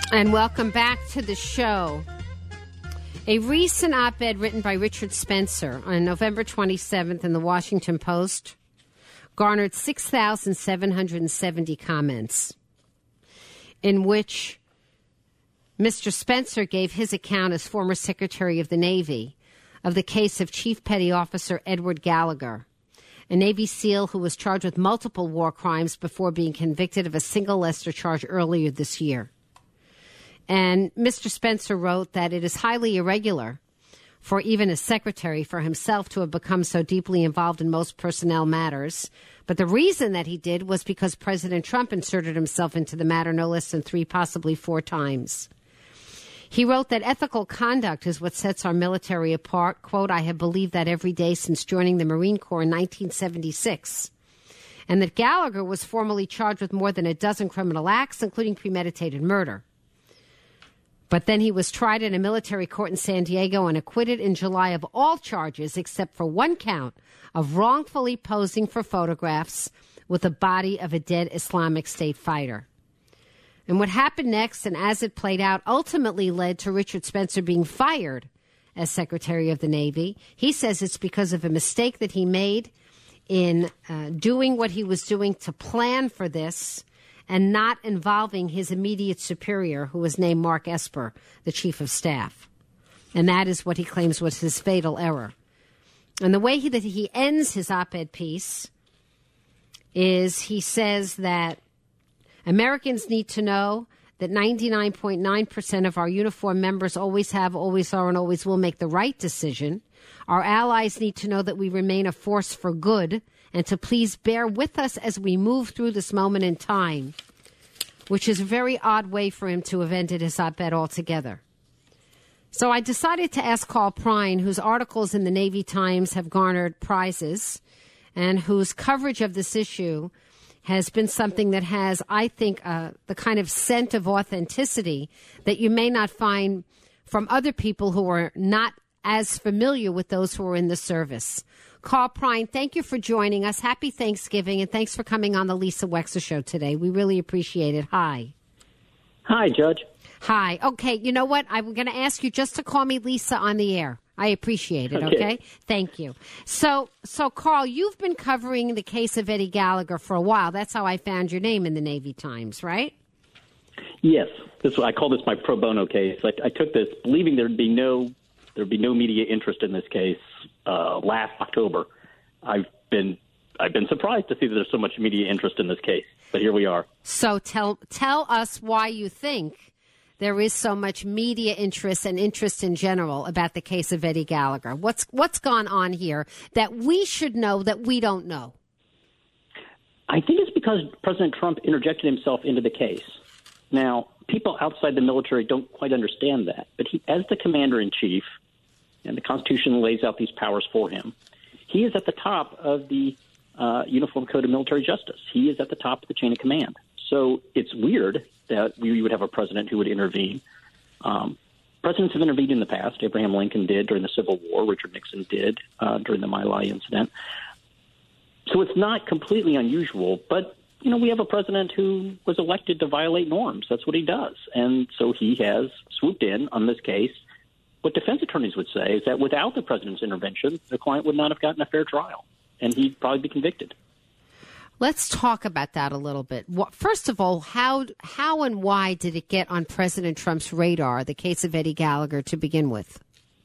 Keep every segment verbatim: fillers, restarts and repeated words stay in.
And welcome back to the show. A recent op-ed written by Richard Spencer on November twenty-seventh in the Washington Post garnered six thousand seven hundred seventy comments, in which Mister Spencer gave his account as former Secretary of the Navy of the case of Chief Petty Officer Edward Gallagher, a Navy SEAL who was charged with multiple war crimes before being convicted of a single lesser charge earlier this year. And Mister Spencer wrote that it is highly irregular for even a secretary for himself to have become so deeply involved in most personnel matters. But the reason that he did was because President Trump inserted himself into the matter no less than three, possibly four times. He wrote that ethical conduct is what sets our military apart. Quote, I have believed that every day since joining the Marine Corps in nineteen seventy-six. And that Gallagher was formally charged with more than a dozen criminal acts, including premeditated murder. But then he was tried in a military court in San Diego and acquitted in July of all charges except for one count of wrongfully posing for photographs with the body of a dead Islamic State fighter. And what happened next, and as it played out, ultimately led to Richard Spencer being fired as Secretary of the Navy. He says it's because of a mistake that he made in uh, doing what he was doing to plan for this and not involving his immediate superior, who was named Mark Esper, the Chief of Staff. And that is what he claims was his fatal error. And the way he, that he ends his op-ed piece is he says that Americans need to know that ninety-nine point nine percent of our uniformed members always have, always are, and always will make the right decision. Our allies need to know that we remain a force for good and to please bear with us as we move through this moment in time, which is a very odd way for him to have ended his op-ed altogether. So I decided to ask Carl Prine, whose articles in the Navy Times have garnered prizes and whose coverage of this issue has been something that has, I think, uh, the kind of scent of authenticity that you may not find from other people who are not as familiar with those who are in the service. Carl Prine, thank you for joining us. Happy Thanksgiving, and thanks for coming on the Lisa Wexler Show today. We really appreciate it. Hi. Hi, Judge. Hi. Okay, you know what? I'm going to ask you just to call me Lisa on the air. I appreciate it, okay? okay? Thank you. So, so Carl, you've been covering the case of Eddie Gallagher for a while. That's how I found your name in the Navy Times, right? Yes. This, I call this my pro bono case. I, I took this believing there'd be no there'd be no media interest in this case uh, last October. I've been I've been surprised to see that there's so much media interest in this case, but here we are. So tell tell us why you think there is so much media interest and interest in general about the case of Eddie Gallagher. What's what's gone on here that we should know that we don't know? I think it's because President Trump interjected himself into the case. Now, people outside the military don't quite understand that, but he, as the commander-in-chief, and the Constitution lays out these powers for him, he is at the top of the uh, Uniform Code of Military Justice. He is at the top of the chain of command. So it's weird that we would have a president who would intervene. Um, presidents have intervened in the past. Abraham Lincoln did during the Civil War. Richard Nixon did uh, during the My Lai incident. So it's not completely unusual, but, you know, we have a president who was elected to violate norms. That's what he does. And so he has swooped in on this case. What defense attorneys would say is that without the president's intervention, the client would not have gotten a fair trial, and he'd probably be convicted. Let's talk about that a little bit. First of all, how how and why did it get on President Trump's radar, the case of Eddie Gallagher, to begin with?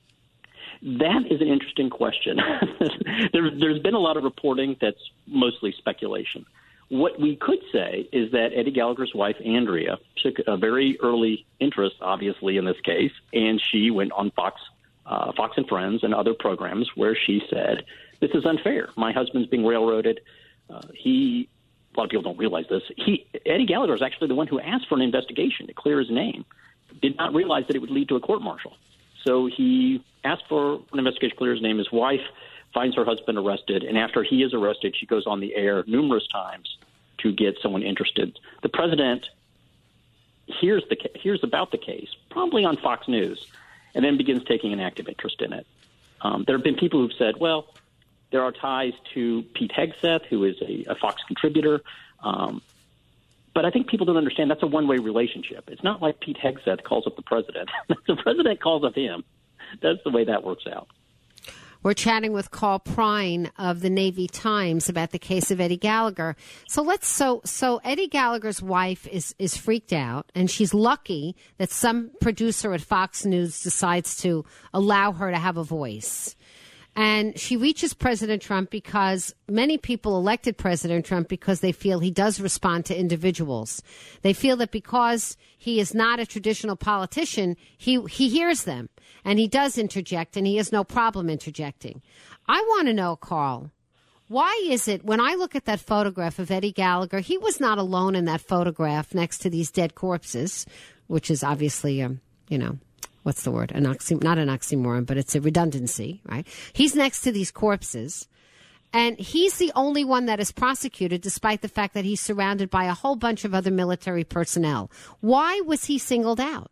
That is an interesting question. there, there's been a lot of reporting that's mostly speculation. What we could say is that Eddie Gallagher's wife, Andrea, took a very early interest, obviously, in this case, and she went on Fox, uh, Fox and Friends and other programs where she said, this is unfair. My husband's being railroaded. Uh, he, a lot of people don't realize this. He, Eddie Gallagher is actually the one who asked for an investigation to clear his name, did not realize that it would lead to a court-martial. So he asked for an investigation to clear his name. His wife finds her husband arrested, and after he is arrested, she goes on the air numerous times to get someone interested. The president hears the hears about the case, probably on Fox News, and then begins taking an active interest in it. Um, there have been people who've said, well, there are ties to Pete Hegseth, who is a, a Fox contributor. Um, But I think people don't understand that's a one-way relationship. It's not like Pete Hegseth calls up the president. The president calls up him. That's the way that works out. We're chatting with Carl Prine of the Navy Times about the case of Eddie Gallagher. So let's so so Eddie Gallagher's wife is is freaked out, and she's lucky that some producer at Fox News decides to allow her to have a voice. And she reaches President Trump because many people elected President Trump because they feel he does respond to individuals. They feel that because he is not a traditional politician, he he hears them and he does interject, and he has no problem interjecting. I want to know, Carl, why is it when I look at that photograph of Eddie Gallagher, he was not alone in that photograph next to these dead corpses, which is obviously, um, you know, what's the word? An oxy- not an oxymoron, but it's a redundancy, right? He's next to these corpses, and he's the only one that is prosecuted, despite the fact that he's surrounded by a whole bunch of other military personnel. Why was he singled out?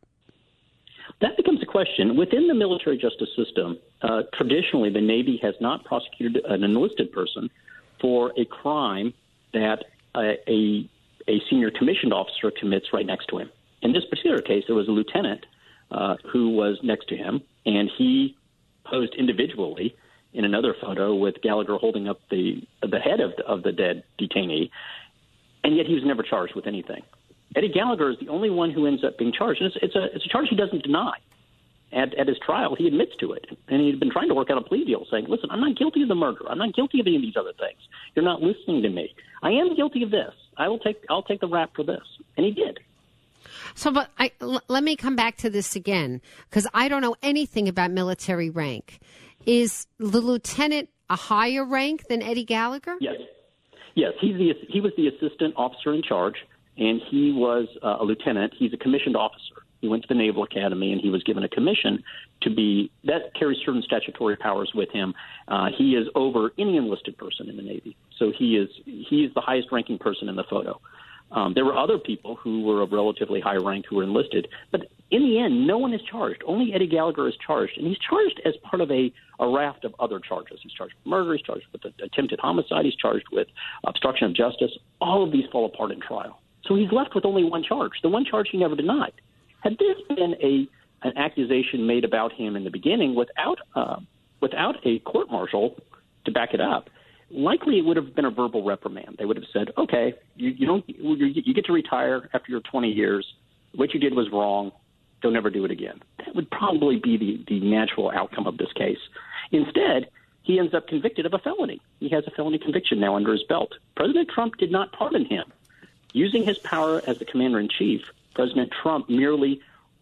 That becomes a question. Within the military justice system, uh, traditionally, the Navy has not prosecuted an enlisted person for a crime that a, a, a senior commissioned officer commits right next to him. In this particular case, there was a lieutenant Uh, who was next to him, and he posed individually in another photo with Gallagher holding up the the head of the, of the dead detainee, and yet he was never charged with anything. Eddie Gallagher is the only one who ends up being charged, and it's, it's a it's a charge he doesn't deny. At, at his trial, he admits to it, and he'd been trying to work out a plea deal, saying, "Listen, I'm not guilty of the murder. I'm not guilty of any of these other things. You're not listening to me. I am guilty of this. I will take I'll take the rap for this," and he did. So, but I, l- let me come back to this again, because I don't know anything about military rank. Is the lieutenant a higher rank than Eddie Gallagher? Yes. Yes, he's the, he was the assistant officer in charge, and he was uh, a lieutenant. He's a commissioned officer. He went to the Naval Academy, and he was given a commission to be – that carries certain statutory powers with him. Uh, he is over any enlisted person in the Navy. So he is he is the highest-ranking person in the photo. Um, there were other people who were of relatively high rank who were enlisted, but in the end, no one is charged. Only Eddie Gallagher is charged, and he's charged as part of a, a raft of other charges. He's charged with murder, he's charged with attempted homicide, he's charged with obstruction of justice. All of these fall apart in trial. So he's left with only one charge, the one charge he never denied. Had this been a an accusation made about him in the beginning without uh, without a court-martial to back it up, likely it would have been a verbal reprimand. They would have said, okay, you, you don't, you, you get to retire after your twenty years. What you did was wrong. Don't ever do it again. That would probably be the, the natural outcome of this case. Instead, he ends up convicted of a felony. He has a felony conviction now under his belt. President Trump did not pardon him. Using his power as the commander-in-chief, President Trump merely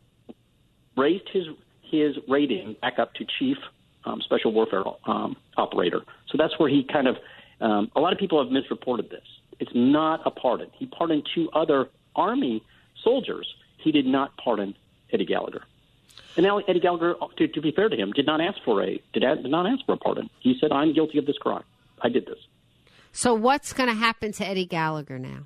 raised his his rating back up to chief Um, special warfare um, operator. So that's where he kind of, um, a lot of people have misreported this. It's not a pardon. He pardoned two other Army soldiers. He did not pardon Eddie Gallagher. And now Eddie Gallagher, to, to be fair to him, did not ask for a did, did not ask for a pardon. He said, "I'm guilty of this crime. I did this." So what's going to happen to Eddie Gallagher now?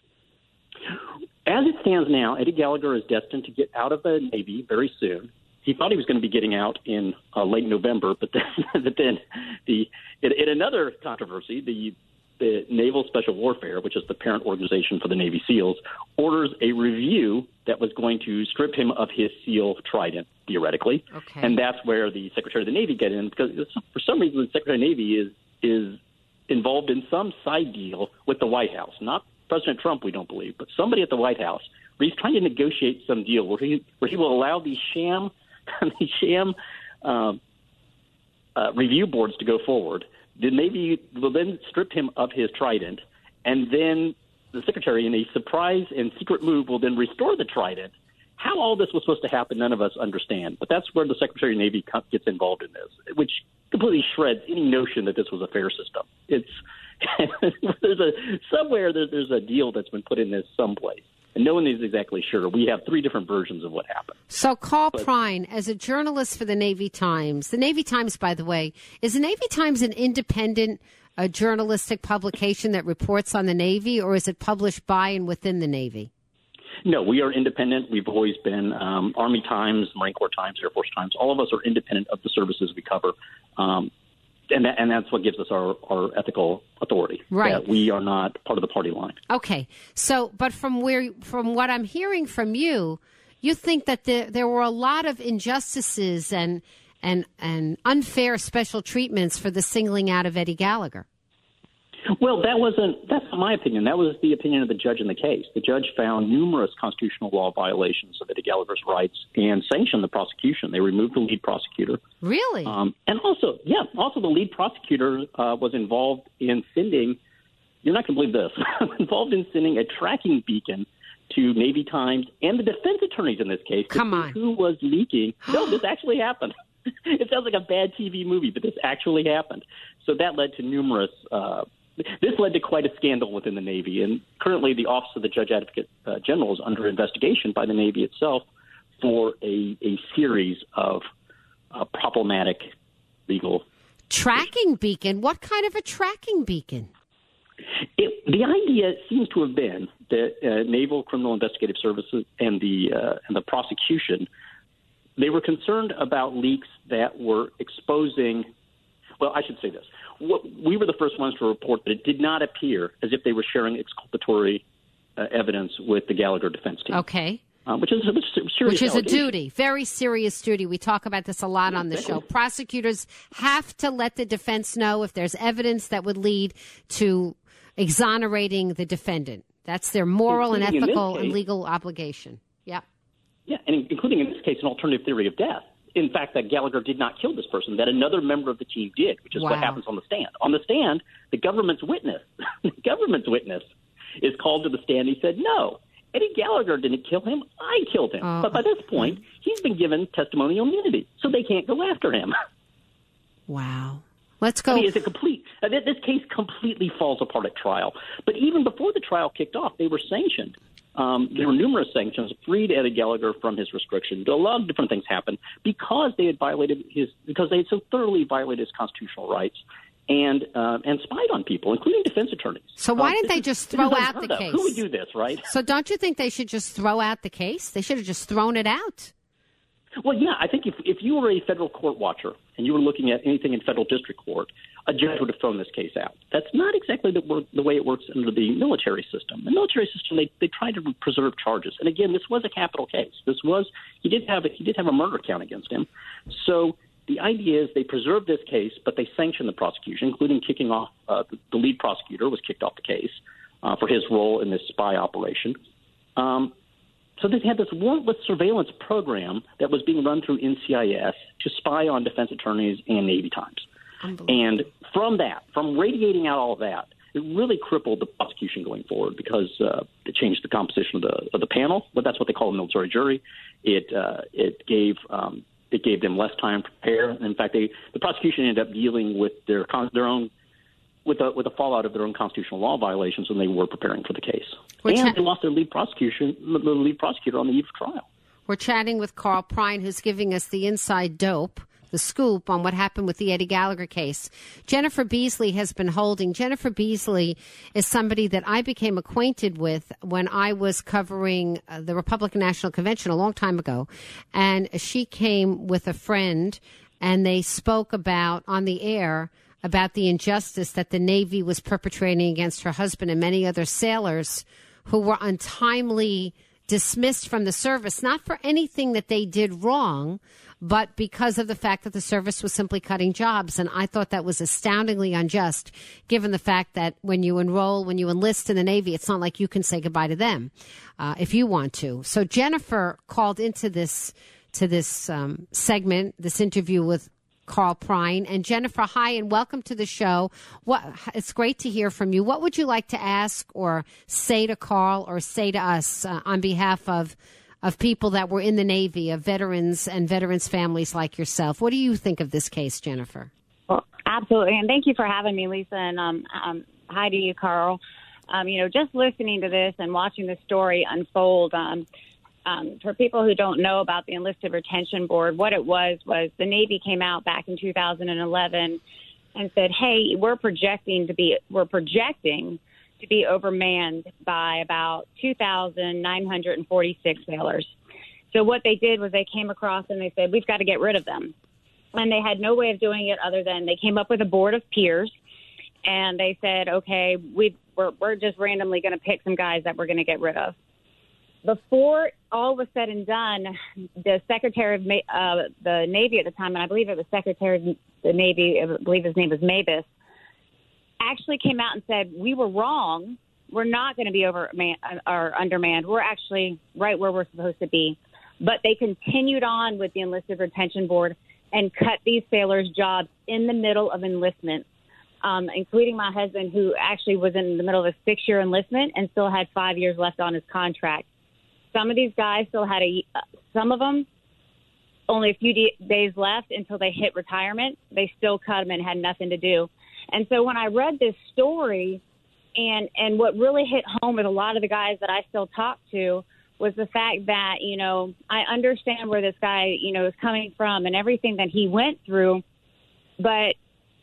As it stands now, Eddie Gallagher is destined to get out of the Navy very soon. He thought he was going to be getting out in uh, late November, but then, but then the in, in another controversy, the, the Naval Special Warfare, which is the parent organization for the Navy SEALs, orders a review that was going to strip him of his SEAL trident, theoretically. Okay. And that's where the Secretary of the Navy get in, because for some reason the Secretary of the Navy is is involved in some side deal with the White House. Not President Trump, we don't believe, but somebody at the White House, where he's trying to negotiate some deal where he where he will allow these sham the sham uh, uh, review boards to go forward. The Navy will then strip him of his trident, and then the Secretary, in a surprise and secret move, will then restore the trident. How all this was supposed to happen, none of us understand. But that's where the Secretary of the Navy gets involved in this, which completely shreds any notion that this was a fair system. It's there's a somewhere there, there's a deal that's been put in this someplace. And no one is exactly sure. We have three different versions of what happened. So, Carl but, Prine, as a journalist for the Navy Times, the Navy Times, by the way, is the Navy Times an independent uh, journalistic publication that reports on the Navy, or is it published by and within the Navy? No, we are independent. We've always been um, Army Times, Marine Corps Times, Air Force Times. All of us are independent of the services we cover. Um, And, that, and that's what gives us our, our ethical authority. Right. That we are not part of the party line. Okay. So, but from where, from what I'm hearing from you, you think that the, there were a lot of injustices and, and, and unfair special treatments for the singling out of Eddie Gallagher. Well, that wasn't, that's not my opinion. That was the opinion of the judge in the case. The judge found numerous constitutional law violations of Eddie Gallagher's rights and sanctioned the prosecution. They removed the lead prosecutor. Really? Um, and also, yeah, also the lead prosecutor uh, was involved in sending, you're not going to believe this, involved in sending a tracking beacon to Navy Times and the defense attorneys in this case. Come on. Who was leaking. No, this actually happened. It sounds like a bad T V movie, but this actually happened. So that led to numerous uh This led to quite a scandal within the Navy, and currently the Office of the Judge Advocate uh, General is under investigation by the Navy itself for a, a series of uh, problematic legal tracking beacon. What kind of a tracking beacon? It, the idea seems to have been that uh, Naval Criminal Investigative Services and the uh, and the prosecution, they were concerned about leaks that were exposing. Well, I should say this. We were the first ones to report that it did not appear as if they were sharing exculpatory uh, evidence with the Gallagher defense team. Okay. Uh, which is, which is, a, serious which is a allegation. duty, very serious duty. We talk about this a lot Yeah, on the exactly. show. Prosecutors have to let the defense know if there's evidence that would lead to exonerating the defendant. That's their moral and Including in this ethical and case. legal obligation. Yeah. Yeah, and including in this case an alternative theory of death. In fact, that Gallagher did not kill this person, that another member of the team did, which is Wow. what happens on the stand. On the stand, the government's witness, the government's witness is called to the stand. He said, no, Eddie Gallagher didn't kill him. I killed him. Oh. But by this point, he's been given testimonial immunity, so they can't go after him. Wow. Let's go. I mean, it's a complete, uh, th- this case completely falls apart at trial. But even before the trial kicked off, they were sanctioned. Um, there were numerous sanctions, freed Eddie Gallagher from his restriction. A lot of different things happened because they had violated his, because they had so thoroughly violated his constitutional rights and uh, and spied on people, including defense attorneys. So why Um, didn't this they is- just this throw is out the unheard of. case? Who would do this, right? So don't you think they should just throw out the case? They should have just thrown it out. Well, yeah, I think if if you were a federal court watcher and you were looking at anything in federal district court, a judge would have thrown this case out. That's not exactly the, work, the way it works under the military system. The military system, they, they try to preserve charges. And again, this was a capital case. This was he did have a, he did have a murder count against him. So the idea is they preserved this case, but they sanctioned the prosecution, including kicking off uh, the, the lead prosecutor was kicked off the case uh, for his role in this spy operation. Um, So they had this warrantless surveillance program that was being run through N C I S to spy on defense attorneys and Navy Times. And from that, from radiating out all of that, it really crippled the prosecution going forward because uh, it changed the composition of the of the panel. But that's what they call a military jury. It uh, it gave um, it gave them less time to prepare. In fact, they the prosecution ended up dealing with their con- their own. With the, with the fallout of their own constitutional law violations when they were preparing for the case. Which and ha- they lost their lead prosecution, the lead prosecutor on the eve of trial. We're chatting with Carl Prine, who's giving us the inside dope, the scoop on what happened with the Eddie Gallagher case. Jennifer Beasley has been holding. Jennifer Beasley is somebody that I became acquainted with when I was covering uh, the Republican National Convention a long time ago. And she came with a friend, and they spoke about, on the air, about the injustice that the Navy was perpetrating against her husband and many other sailors who were untimely dismissed from the service, not for anything that they did wrong, but because of the fact that the service was simply cutting jobs. And I thought that was astoundingly unjust, given the fact that when you enroll, when you enlist in the Navy, it's not like you can say goodbye to them uh, if you want to. So Jennifer called into this to this um, segment, this interview with Carl Prine. And Jennifer, hi, and welcome to the show. What, it's great to hear from you. What would you like to ask or say to Carl or say to us uh, on behalf of of people that were in the Navy, of veterans and veterans' families like yourself? What do you think of this case, Jennifer? Well, absolutely, and thank you for having me, Lisa, and um, um, hi to you, Carl. Um, you know, just listening to this and watching the story unfold, um, Um, for people who don't know about the Enlisted Retention Board, what it was was the Navy came out back in two thousand eleven and said, "Hey, we're projecting to be we're projecting to be overmanned by about two thousand nine hundred forty-six sailors." So what they did was they came across and they said, "We've got to get rid of them." and they had no way of doing it other than they came up with a board of peers, and they said, okay, we we're, we're just randomly going to pick some guys that we're going to get rid of. Before all was said and done, the Secretary of uh, the Navy at the time, and I believe it was Secretary of the Navy, I believe his name was Mabus, actually came out and said, we were wrong. We're not going to be over or undermanned. We're actually right where we're supposed to be. But they continued on with the Enlisted Retention Board and cut these sailors' jobs in the middle of enlistment, um, including my husband, who actually was in the middle of a six-year enlistment and still had five years left on his contract. Some of these guys still had a, some of them, only a few d- days left until they hit retirement. They still cut them and had nothing to do. And so when I read this story, and, and what really hit home with a lot of the guys that I still talk to was the fact that, you know, I understand where this guy, you know, is coming from and everything that he went through. But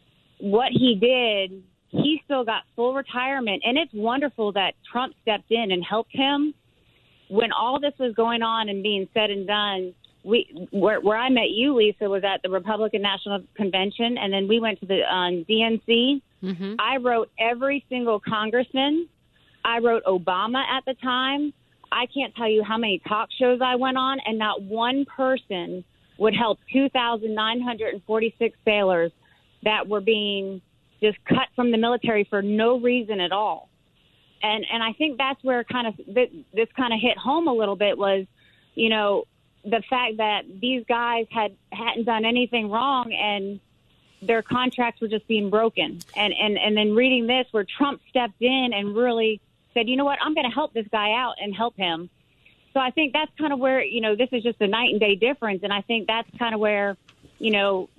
what he did, he still got full retirement. And it's wonderful that Trump stepped in and helped him. When all this was going on and being said and done, we where, where I met you, Lisa, was at the Republican National Convention, and then we went to the um, D N C. Mm-hmm. I wrote every single congressman. I wrote Obama at the time. I can't tell you how many talk shows I went on, and not one person would help two thousand nine hundred forty-six sailors that were being just cut from the military for no reason at all. And and I think that's where kind of this, this kind of hit home a little bit was, you know, the fact that these guys had hadn't done anything wrong and their contracts were just being broken. And and and then reading this where Trump stepped in and really said, you know what, I'm going to help this guy out and help him. So I think that's kind of where, you know, this is just a night and day difference. And I think that's kind of where, you know,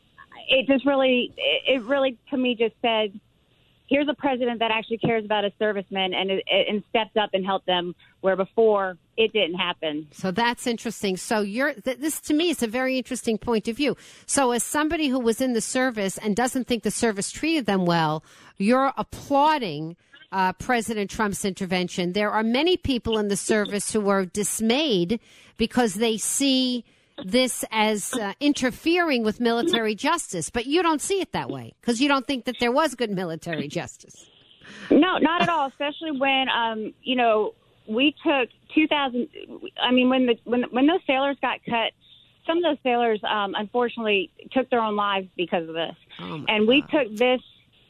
it just really, it really to me just said, here's a president that actually cares about his servicemen and and stepped up and helped them where before it didn't happen. So that's interesting. So you're th- this to me is a very interesting point of view. So as somebody who was in the service and doesn't think the service treated them well, you're applauding uh, President Trump's intervention. There are many people in the service who are dismayed because they see this as uh, interfering with military justice, but you don't see it that way because you don't think that there was good military justice. No, not at all. Especially when, um, you know, we took two thousand. I mean, when the when when those sailors got cut, some of those sailors, um, unfortunately, took their own lives because of this. Oh and we God. took this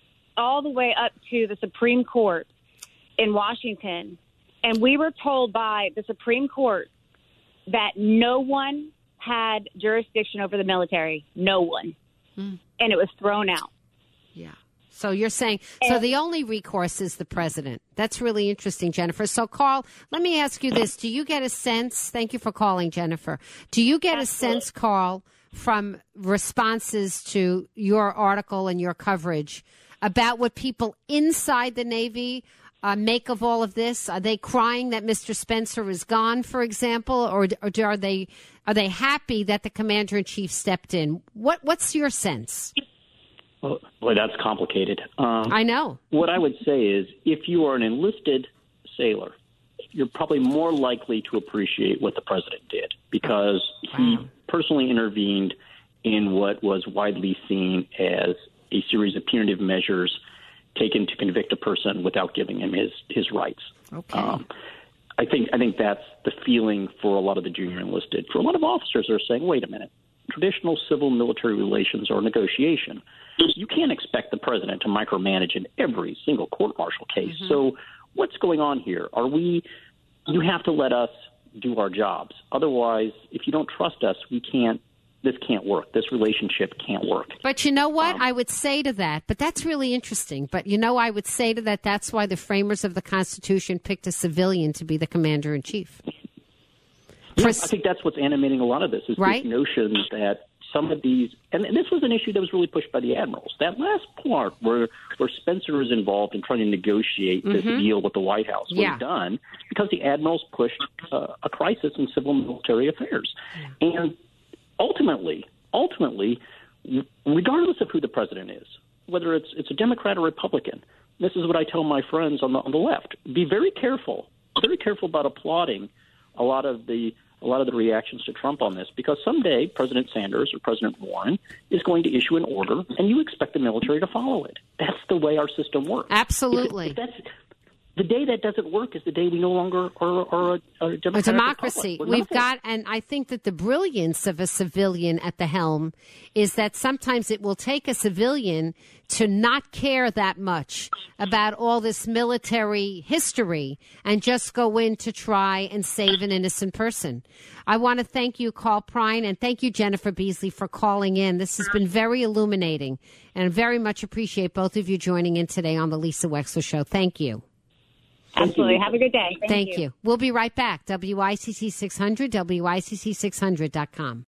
all the way up to the Supreme Court in Washington, and we were told by the Supreme Court that no one had jurisdiction over the military. No one. Mm. And it was thrown out. Yeah. So you're saying, and, so the only recourse is the president. That's really interesting, Jennifer. So, Carl, let me ask you this. Do you get a sense, thank you for calling, Jennifer. Do you get absolutely. a sense, Carl, from responses to your article and your coverage about what people inside the Navy Uh, make of all of this? Are they crying that Mister Spencer is gone, for example, or, or are they are they happy that the commander in chief stepped in? What what's your sense? Well, boy, that's complicated. Um, I know. What I would say is, if you are an enlisted sailor, you're probably more likely to appreciate what the president did because he wow. personally intervened in what was widely seen as a series of punitive measures taken to convict a person without giving him his, his rights. Okay. Um, I think I think that's the feeling for a lot of the junior enlisted. For a lot of officers, they're saying, wait a minute, traditional civil-military relations or negotiation, you can't expect the president to micromanage in every single court-martial case. Mm-hmm. So what's going on here? Are we – you have to let us do our jobs. Otherwise, if you don't trust us, we can't this can't work. This relationship can't work. But you know what? Um, I would say to that, but that's really interesting. But, you know, I would say to that, that's why the framers of the Constitution picked a civilian to be the commander-in-chief. Yeah, I think that's what's animating a lot of this, is right? this notion that some of these – and this was an issue that was really pushed by the admirals. That last part where, where Spencer is involved in trying to negotiate this mm-hmm. deal with the White House was yeah. done because the admirals pushed uh, a crisis in civil military affairs. Yeah. And ultimately, ultimately, regardless of who the president is, whether it's it's a Democrat or Republican, this is what I tell my friends on the on the left: be very careful, very careful about applauding a lot of the a lot of the reactions to Trump on this, because someday President Sanders or President Warren is going to issue an order, and you expect the military to follow it. That's the way our system works. Absolutely. If, if that's, the day that doesn't work is the day we no longer are, are a, a, a democracy. We've nothing. got, and I think that the brilliance of a civilian at the helm is that sometimes it will take a civilian to not care that much about all this military history and just go in to try and save an innocent person. I want to thank you, Carl Prine, and thank you, Jennifer Beasley, for calling in. This has been very illuminating, and very much appreciate both of you joining in today on the Lisa Wexler Show. Thank you. Absolutely. Have a good day. Thank, Thank you. you. We'll be right back. W I C C six hundred, W I C C six hundred dot com.